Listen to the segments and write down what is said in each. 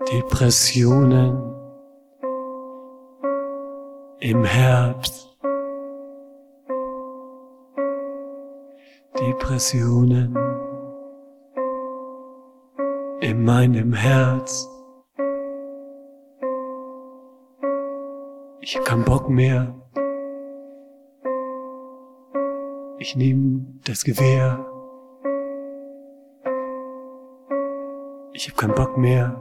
Depressionen im Herbst. Depressionen in meinem Herz. Ich hab keinen Bock mehr. Ich nehm das Gewehr. Ich hab keinen Bock mehr.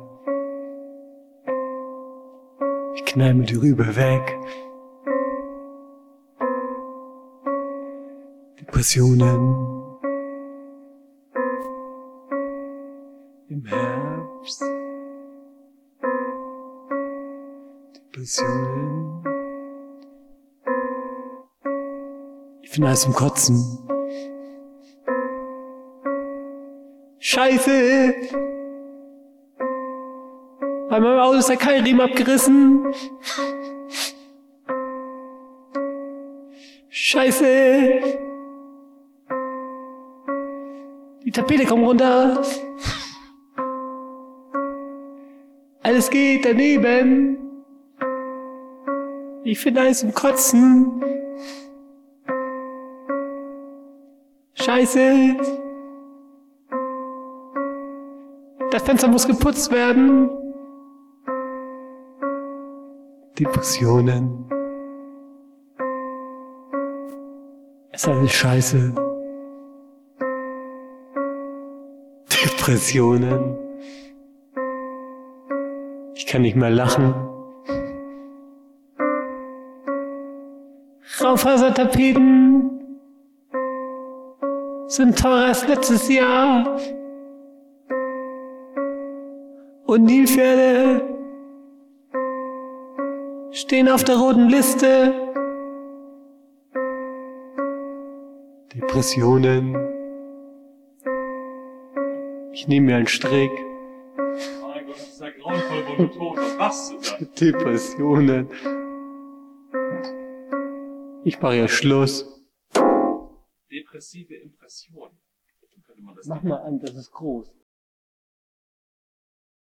Ich knall mir die Rübe weg. Depressionen im Herbst. Depressionen. Ich bin alles zum Kotzen. Scheiße! Bei meinem Auto ist der Keilriemen abgerissen. Scheiße! Die Tapete kommt runter. Alles geht daneben. Ich finde alles zum Kotzen. Scheiße! Das Fenster muss geputzt werden. Depressionen. Es ist alles scheiße. Depressionen. Ich kann nicht mehr lachen. Raufasertapeten sind teurer als letztes Jahr. Und Nilpferde stehen auf der roten Liste. Depressionen. Ich nehme mir einen Strick. Mein Gott, das ist ja grauenvoll monoton. Was machst du da? Depressionen. Ich mache ja Schluss. Depressive Impression. Könnte man das Mach mal an, das ist groß.